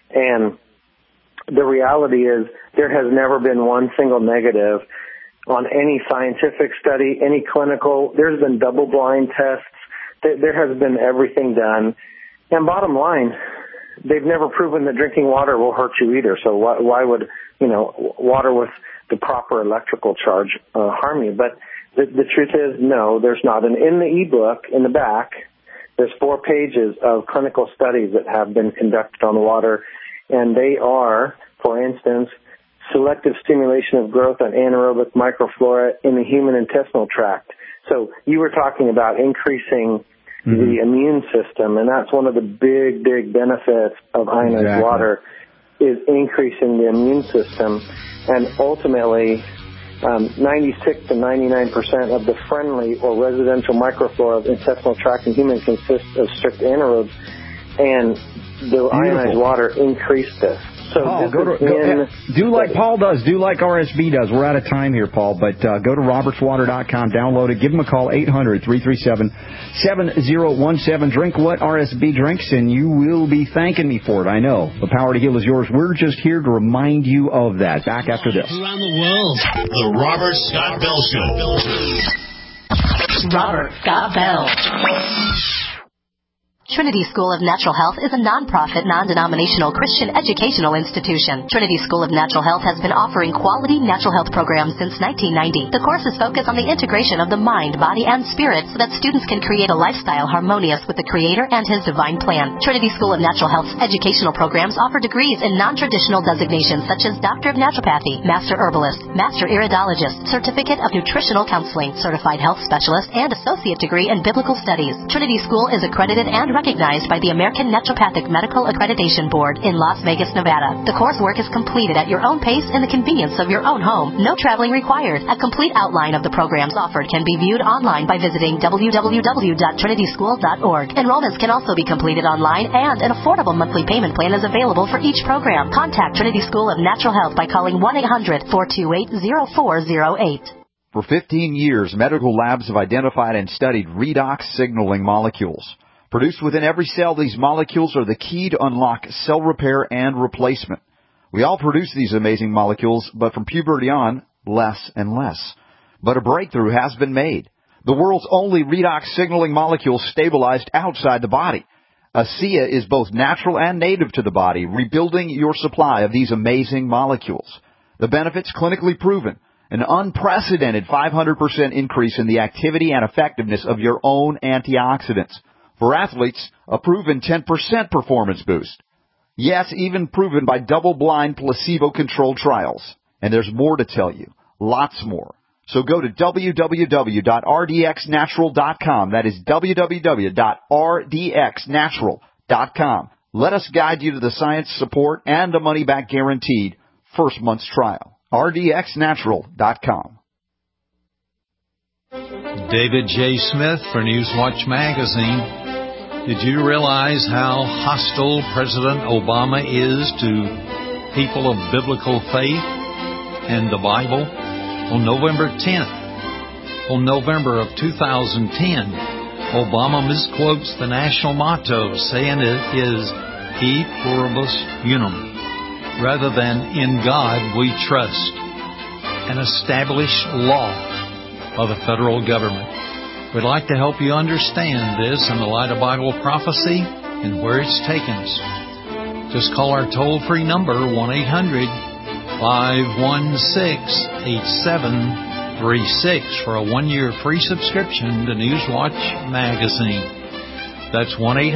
And the reality is there has never been one single negative on any scientific study, any clinical. There's been double-blind tests. There has been everything done. And bottom line, they've never proven that drinking water will hurt you either. So why would, water with the proper electrical charge harm you? But the truth is, no, there's not. And in the ebook, in the back, there's 4 pages of clinical studies that have been conducted on water. And they are, for instance, selective stimulation of growth on anaerobic microflora in the human intestinal tract. So you were talking about increasing the immune system, and that's one of the big, big benefits of ionized water is increasing the immune system. And ultimately, 96 to 99% of the friendly or residential microflora of intestinal tract in humans consists of strict anaerobes, and the ionized water increased this. So Paul, do like Paul does. Do like RSB does. We're out of time here, Paul, but go to robertswater.com, download it, give them a call, 800-337-7017. Drink what RSB drinks, and you will be thanking me for it. I know. The power to heal is yours. We're just here to remind you of that. Back after this. Around the world. The Robert Scott Bell Show. Robert Scott Bell. Trinity School of Natural Health is a non-profit, non-denominational Christian educational institution. Trinity School of Natural Health has been offering quality natural health programs since 1990. The courses focus on the integration of the mind, body, and spirit so that students can create a lifestyle harmonious with the Creator and His divine plan. Trinity School of Natural Health's educational programs offer degrees in non-traditional designations such as Doctor of Naturopathy, Master Herbalist, Master Iridologist, Certificate of Nutritional Counseling, Certified Health Specialist, and Associate Degree in Biblical Studies. Trinity School is accredited and recognized by the American Naturopathic Medical Accreditation Board in Las Vegas, Nevada. The coursework is completed at your own pace in the convenience of your own home. No traveling required. A complete outline of the programs offered can be viewed online by visiting www.trinityschool.org. Enrollments can also be completed online, and an affordable monthly payment plan is available for each program. Contact Trinity School of Natural Health by calling 1-800-428-0408. For 15 years, medical labs have identified and studied redox signaling molecules. Produced within every cell, these molecules are the key to unlock cell repair and replacement. We all produce these amazing molecules, but from puberty on, less and less. But a breakthrough has been made. The world's only redox signaling molecule stabilized outside the body. ASEA is both natural and native to the body, rebuilding your supply of these amazing molecules. The benefits clinically proven. An unprecedented 500% increase in the activity and effectiveness of your own antioxidants. For athletes, a proven 10% performance boost. Yes, even proven by double-blind placebo-controlled trials. And there's more to tell you. Lots more. So go to www.rdxnatural.com. That is www.rdxnatural.com. Let us guide you to the science support and a money-back guaranteed first month's trial. rdxnatural.com. David J. Smith for Newswatch Magazine. Did you realize how hostile President Obama is to people of biblical faith and the Bible? On November of 2010, Obama misquotes the national motto, saying it is E pluribus unum, rather than in God we trust, an established law of the federal government. We'd like to help you understand this in the light of Bible prophecy and where it's taken us. Just call our toll-free number, 1-800-516-8736 for a 1-year free subscription to Newswatch Magazine. That's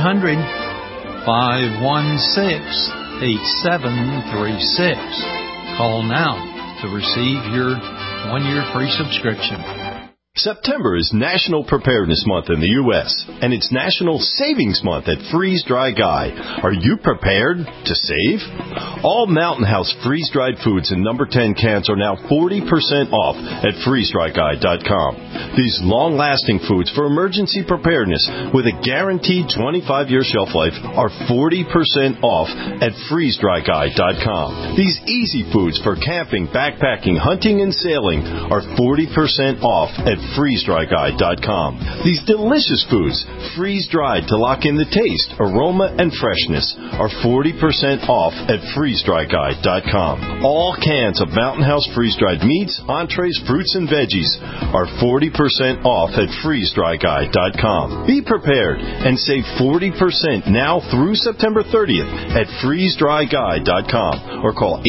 1-800-516-8736. Call now to receive your 1-year free subscription. September is National Preparedness Month in the U.S., and it's National Savings Month at Freeze Dry Guy. Are you prepared to save? All Mountain House freeze-dried foods in number 10 cans are now 40% off at freezedryguy.com. These long-lasting foods for emergency preparedness with a guaranteed 25-year shelf life are 40% off at freezedryguy.com. These easy foods for camping, backpacking, hunting, and sailing are 40% off at at freezedryguy.com. These delicious foods, freeze-dried to lock in the taste, aroma, and freshness, are 40% off at freezedryguy.com. All cans of Mountain House freeze-dried meats, entrees, fruits, and veggies are 40% off at freezedryguy.com. Be prepared and save 40% now through September 30th at freezedryguy.com or call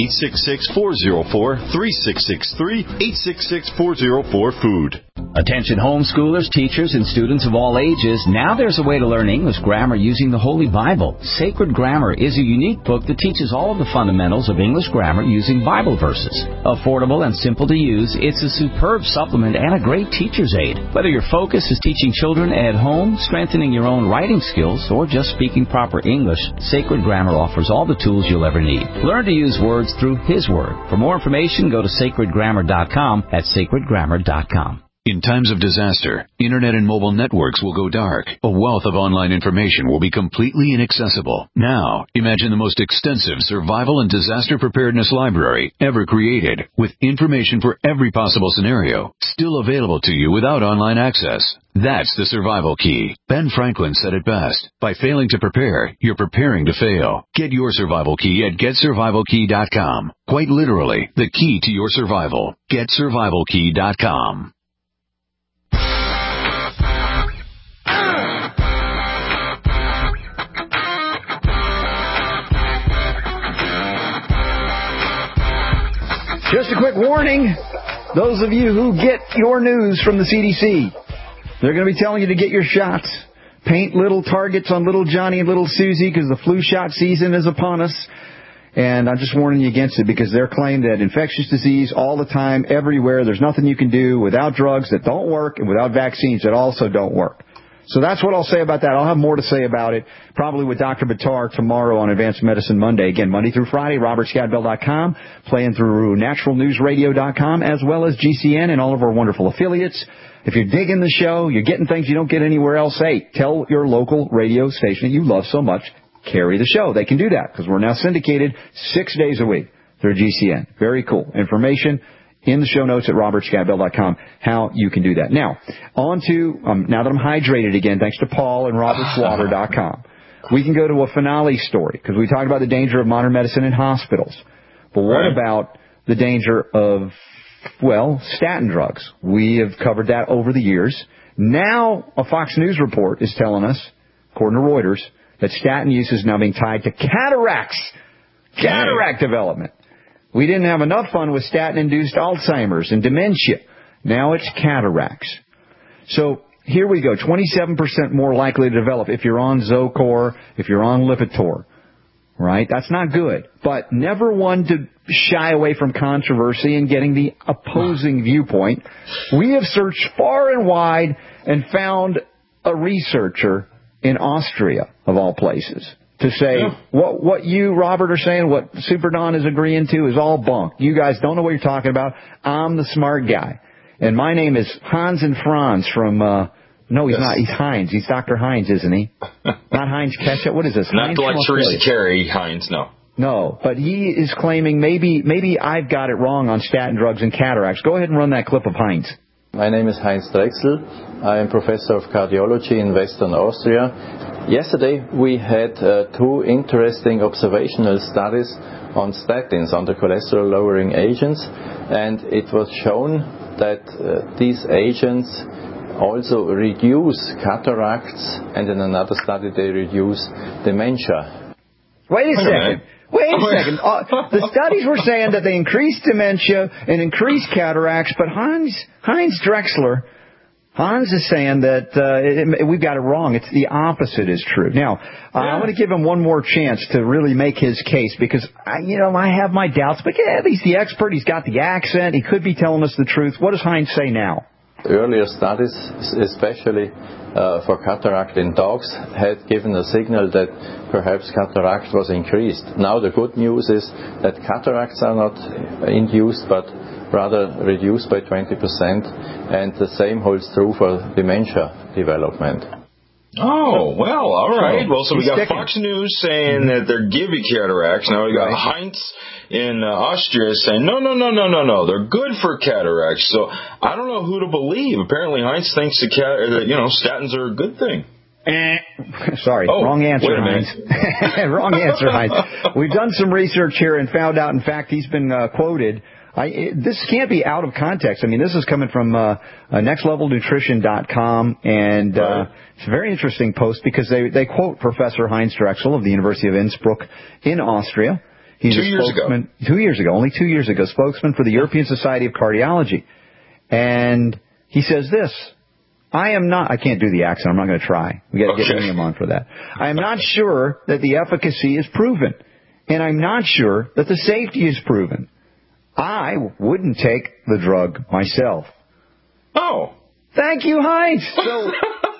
866-404-3663, 866-404-FOOD. Attention homeschoolers, teachers, and students of all ages, now there's a way to learn English grammar using the Holy Bible. Sacred Grammar is a unique book that teaches all of the fundamentals of English grammar using Bible verses. Affordable and simple to use, it's a superb supplement and a great teacher's aid. Whether your focus is teaching children at home, strengthening your own writing skills, or just speaking proper English, Sacred Grammar offers all the tools you'll ever need. Learn to use words through His Word. For more information, go to sacredgrammar.com at sacredgrammar.com. In times of disaster, internet and mobile networks will go dark. A wealth of online information will be completely inaccessible. Now, imagine the most extensive survival and disaster preparedness library ever created, with information for every possible scenario, still available to you without online access. That's the survival key. Ben Franklin said it best. By failing to prepare, you're preparing to fail. Get your survival key at GetSurvivalKey.com. Quite literally, the key to your survival. GetSurvivalKey.com. Just a quick warning, those of you who get your news from the CDC, they're going to be telling you to get your shots. Paint little targets on little Johnny and little Susie because the flu shot season is upon us. And I'm just warning you against it because they're claiming that infectious disease all the time, everywhere, there's nothing you can do without drugs that don't work and without vaccines that also don't work. So that's what I'll say about that. I'll have more to say about it probably with Dr. Buttar tomorrow on Advanced Medicine Monday. Again, Monday through Friday, robertscottbell.com, playing through naturalnewsradio.com, as well as GCN and all of our wonderful affiliates. If you're digging the show, you're getting things you don't get anywhere else, hey, tell your local radio station that you love so much, carry the show. They can do that because we're now syndicated 6 days a week through GCN. Very cool. Information in the show notes at robertscottbell.com, how you can do that. Now, on to, now that I'm hydrated again, thanks to Paul and robertswater.com, we can go to a finale story, because we talked about the danger of modern medicine in hospitals. But what about the danger of, well, statin drugs? We have covered that over the years. Now, a Fox News report is telling us, according to Reuters, that statin use is now being tied to cataract development. We didn't have enough fun with statin-induced Alzheimer's and dementia. Now it's cataracts. So here we go. 27% more likely to develop if you're on Zocor, if you're on Lipitor. Right? That's not good. But never one to shy away from controversy and getting the opposing viewpoint. We have searched far and wide and found a researcher in Austria, of all places, to say what you, Robert, are saying, what Super Don is agreeing to is all bunk. You guys don't know what you're talking about. I'm the smart guy. And my name is Hans and Franz from, no, he's not. He's Heinz. He's Dr. Heinz, isn't he? Not Heinz Ketchup. What is this? Not like Teresa Carey Heinz, no. No, but he is claiming maybe I've got it wrong on statin drugs and cataracts. Go ahead and run that clip of Heinz. My name is Heinz Drechsel. I am professor of cardiology in Western Austria. Yesterday we had two interesting observational studies on statins, on the cholesterol-lowering agents, and it was shown that these agents also reduce cataracts, and in another study they reduce dementia. Wait a second. The studies were saying that they increase dementia and increase cataracts, but Heinz Drechsler, Hans is saying that we've got it wrong. It's the opposite is true. Now, I want to give him one more chance to really make his case because, I have my doubts. But, he's the expert. He's got the accent. He could be telling us the truth. What does Heinz say now? Earlier studies, especially for cataract in dogs, had given a signal that perhaps cataract was increased. Now the good news is that cataracts are not induced, but rather reduced by 20%, and the same holds true for dementia development. Oh, well, all right. Well, so we got sticking. Fox News saying that they're giving cataracts. Now we got Heinz in Austria saying, no, they're good for cataracts. So I don't know who to believe. Apparently Heinz thinks that statins are a good thing. Sorry, wrong answer, Heinz. Wrong answer, Heinz. We've done some research here and found out, in fact, he's been quoted. This can't be out of context. I mean, this is coming from nextlevelnutrition.com, and it's a very interesting post because they quote Professor Heinz Drexel of the University of Innsbruck in Austria. He's 2 years ago. 2 years ago, only 2 years ago, spokesman for the European Society of Cardiology. And he says this. I can't do the accent. I'm not going to try. We got to get William on for that. I am not sure that the efficacy is proven, and I'm not sure that the safety is proven. I wouldn't take the drug myself. Oh. Thank you, Heinz. So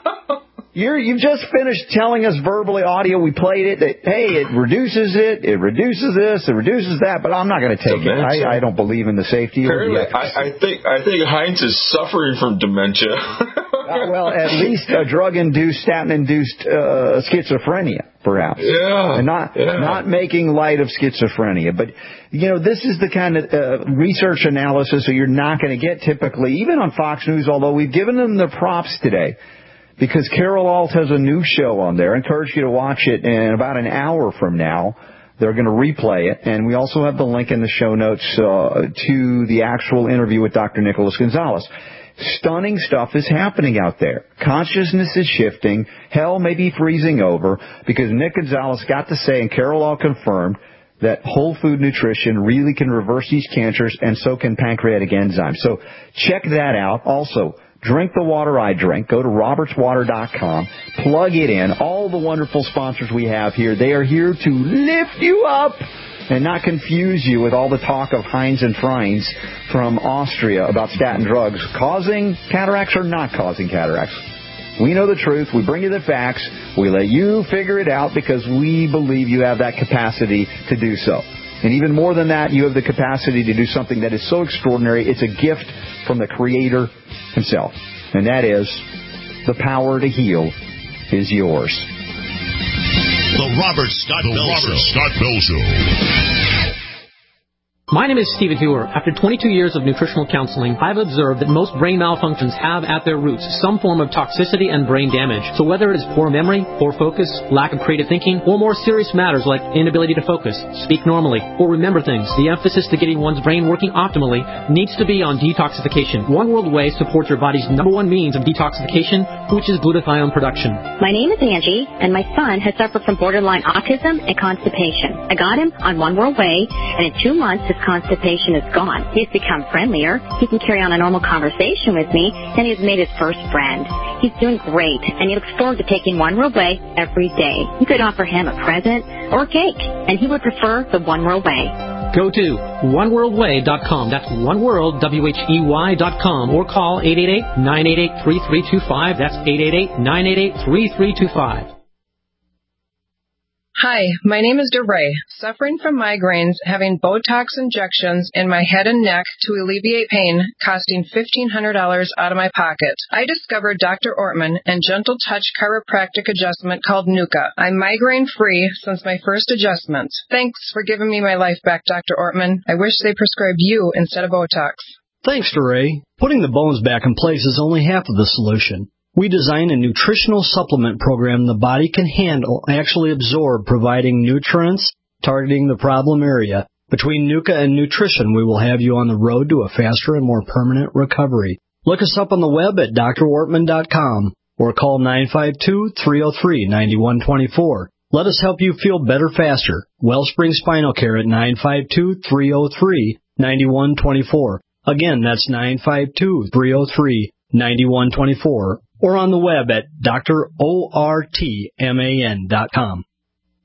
you've just finished telling us verbally, audio, we played it, that, hey, it reduces this, it reduces that, but I'm not going to take it. I don't believe in the safety or the efficacy. I think Heinz is suffering from dementia. Well, at least a drug-induced, statin-induced schizophrenia, perhaps. Yeah. And not making light of schizophrenia. But, this is the kind of research analysis that you're not going to get typically, even on Fox News, although we've given them the props today. Because Carol Alt has a new show on there. I encourage you to watch it in about an hour from now. They're going to replay it. And we also have the link in the show notes to the actual interview with Dr. Nicholas Gonzalez. Stunning stuff is happening out there. Consciousness is shifting. Hell may be freezing over because Nick Gonzalez got to say, and Carol Alt confirmed, that whole food nutrition really can reverse these cancers, and so can pancreatic enzymes. So check that out. Also, drink the water I drink. Go to robertswater.com. Plug it in. All the wonderful sponsors we have here, they are here to lift you up and not confuse you with all the talk of Heinz and Freins from Austria about statin drugs causing cataracts or not causing cataracts. We know the truth. We bring you the facts. We let you figure it out because we believe you have that capacity to do so. And even more than that, you have the capacity to do something that is so extraordinary. It's a gift from the Creator himself. And that is, the power to heal is yours. The Robert Scott Bell Show. My name is Stephen Hewer. After 22 years of nutritional counseling, I've observed that most brain malfunctions have at their roots some form of toxicity and brain damage. So whether it is poor memory, poor focus, lack of creative thinking, or more serious matters like inability to focus, speak normally, or remember things, the emphasis to getting one's brain working optimally needs to be on detoxification. One World Whey supports your body's number one means of detoxification, which is glutathione production. My name is Angie, and my son has suffered from borderline autism and constipation. I got him on One World Whey, and in 2 months his constipation is gone. He's become friendlier. He can carry on a normal conversation with me, and he's made his first friend. He's doing great, and he looks forward to taking One World Whey every day. You could offer him a present or a cake, and he would prefer the One World Whey. Go to oneworldwhey.com. That's oneworld.com, or call 888-988-3325. That's 888-988-3325. Hi, my name is DeRay, suffering from migraines, having Botox injections in my head and neck to alleviate pain, costing $1,500 out of my pocket. I discovered Dr. Ortman and Gentle Touch chiropractic adjustment called NUCA. I'm migraine-free since my first adjustment. Thanks for giving me my life back, Dr. Ortman. I wish they prescribed you instead of Botox. Thanks, DeRay. Putting the bones back in place is only half of the solution. We design a nutritional supplement program the body can handle, actually absorb, providing nutrients, targeting the problem area. Between NUCA and nutrition, we will have you on the road to a faster and more permanent recovery. Look us up on the web at drortman.com or call 952-303-9124. Let us help you feel better faster. Wellspring Spinal Care at 952-303-9124. Again, that's 952-303-9124. Or on the web at drortman.com.